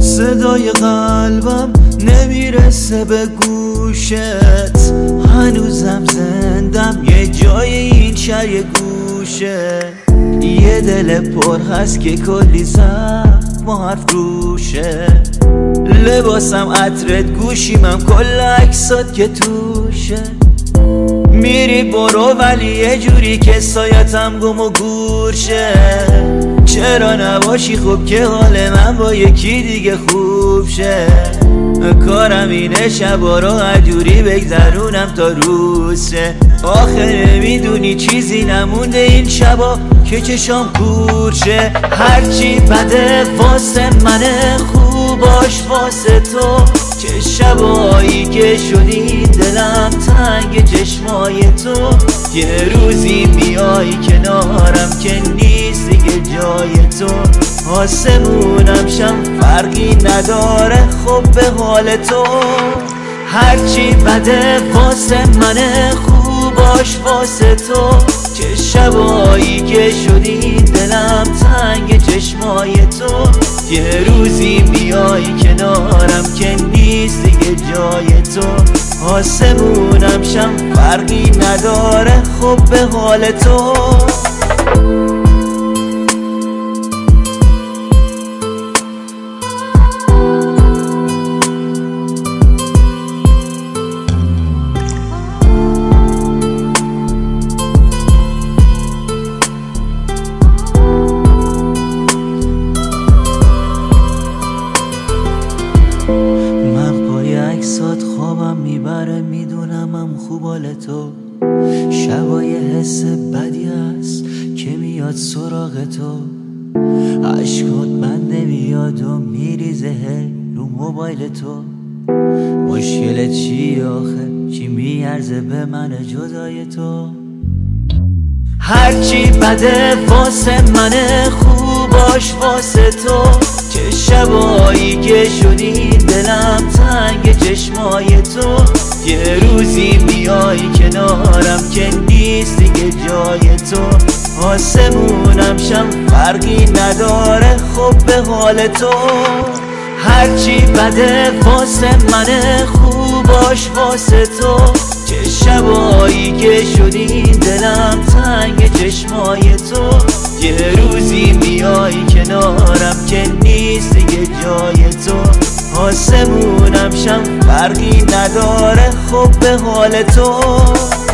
صدای قلبم نمیرسه به گوشت، هنوزم زندم یه جای این شهر یه گوشه. یه دل پر هست که کلی زخم و حرف روشه، لباسم عطرت گوشیمم کل عکسات که توشه. میری برو ولی یه جوری که سایتم گم و گور شه. چرا نباشی خوب که حال من با یکی دیگه خوب شه. کارم اینه شبا رو هر جوری بگذرونم تا روز شه. آخه نمیدونی چیزی نمونده این شبا که چشام کور شه. هرچی بده واسه منه خوباش واسه تو، چه شبایی که شدی دلم تنگ چشمای تو. یه روزی بیای کنارم که نیست دیگه جای تو، آسمونم شم فرقی نداره خب به حال تو. هرچی بده واسه منه خوباش واسه تو، چه شبایی که شدی دلم تنگ چشمای تو. یه روزی بیای کنارم که نیست دیگه جای تو، آسمونم شم فرقی نداره خب به حال تو. عکسات خوابم میبره میدونم هم خوب حال تو. شبای حس بدی هست که میاد سراغ تو، عشقات من نمیاد و میریزه رو موبایل تو. مشکلت چیه آخه چی میارزه به من جدای تو؟ هرچی بده واسه منه خوباش واسه تو، چه شبایی که شدی دلم تنگ چشمای تو. یه روزی بیای کنارم که نیست دیگه جای تو، آسمونم شم فرقی نداره خب به حال تو. هرچی بده واسه منه خوباش واسه تو، چه شبایی که شدی دلم تنگ چشمای تو. یه روزی بیای کنارم که نیست دیگه جای تو، آسمونم شم فرقی نداره خب به حال تو.